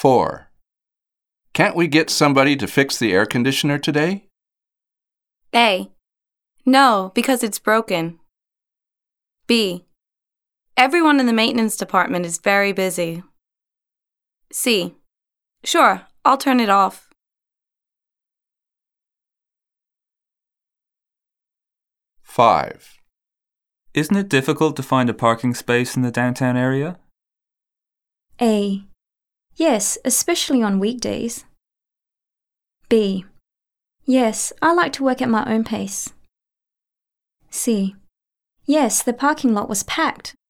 4. Can't we get somebody to fix the air conditioner today? A. No, because it's broken. B. Everyone in the maintenance department is very busy. C. Sure, I'll turn it off. 5. Isn't it difficult to find a parking space in the downtown area? A. Yes, especially on weekdays. B. Yes, I like to work at my own pace. C. Yes, the parking lot was packed.